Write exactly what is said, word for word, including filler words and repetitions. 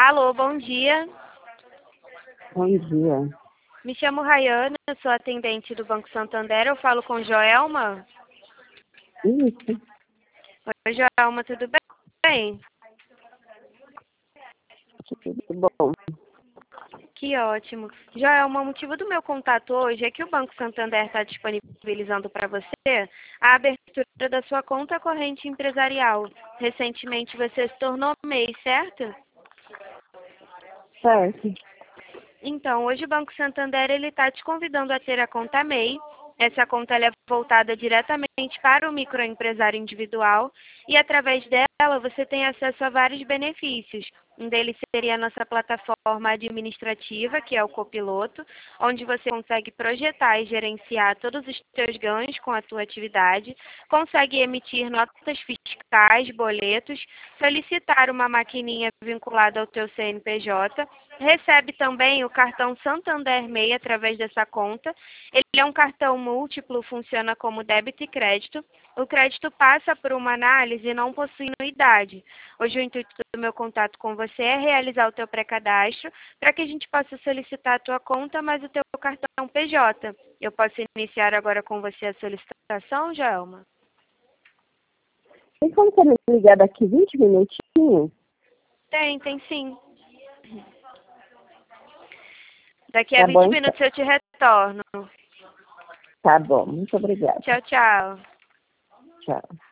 Alô, bom dia. Bom dia. Me chamo Rayana, eu sou atendente do Banco Santander. Eu falo com Joelma. Isso. Oi, Joelma, tudo bem? Tudo bom. Que ótimo. Joelma, o motivo do meu contato hoje é que o Banco Santander está disponibilizando para você a abertura da sua conta corrente empresarial. Recentemente você se tornou M E I, certo? Certo. Então, hoje o Banco Santander ele está te convidando a ter a conta M E I. Essa conta ela é voltada diretamente para o microempresário individual e através dela você tem acesso a vários benefícios. Um deles seria a nossa plataforma administrativa, que é o Copiloto, onde você consegue projetar e gerenciar todos os seus ganhos com a tua atividade, consegue emitir notas fiscais, boletos, solicitar uma maquininha vinculada ao teu C N P J, recebe também o cartão Santander M E I através dessa conta. Ele é um cartão múltiplo, funciona como débito e crédito. O crédito passa por uma análise e não possui anuidade. Hoje o intuito do meu contato com você é realizar o teu pré-cadastro para que a gente possa solicitar a tua conta, mas o teu cartão P J. Eu posso iniciar agora com você a solicitação, Joelma? Tem como você me ligar daqui vinte minutinhos? Tem, tem sim. Daqui a Tá vinte bom, então. minutos eu te retorno. Tá bom, muito obrigada. Tchau, tchau. Tchau.